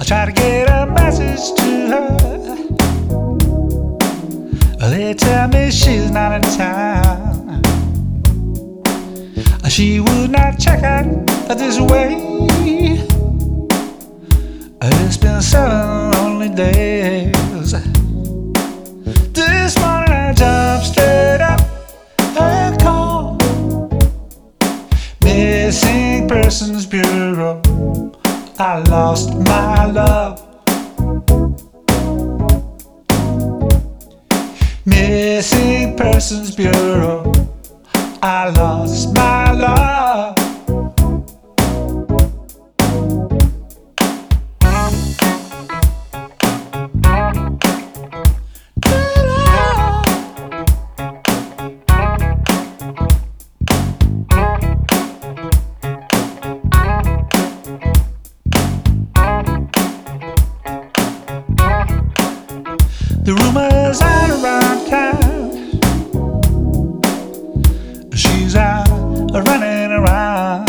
I try to get a message to her. They tell me she's not in town. She would not check out this way. It's been 7 lonely days. This morning I jumped straight up and called Missing Persons Bureau. I lost my love. Missing Persons Bureau. I lost my love. The rumors out around town, she's out running around,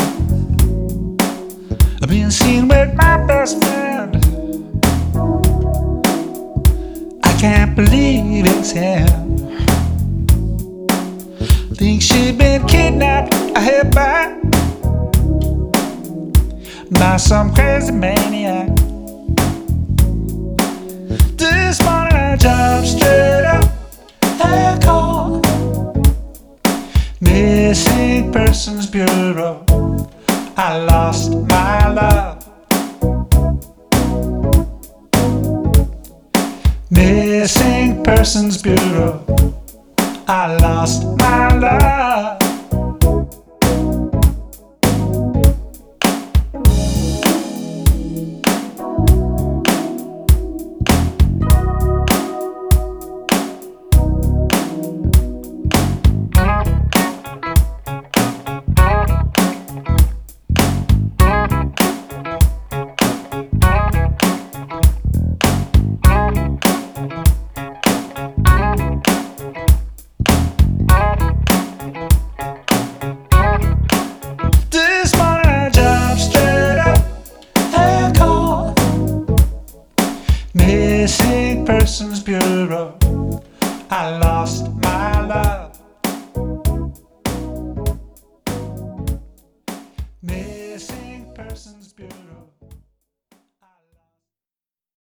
being seen with my best friend. I can't believe it's him. Think she'd been kidnapped ahead by some crazy maniac. This morning I jumped straight up and called Missing Persons Bureau. I lost my love. Missing Persons Bureau. I lost my love. Missing Persons Bureau. I love